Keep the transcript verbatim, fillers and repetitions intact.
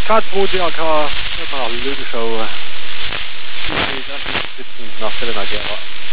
K zwei D A K, hört man nach Löwenschau, siebzehn nach Selena Gera.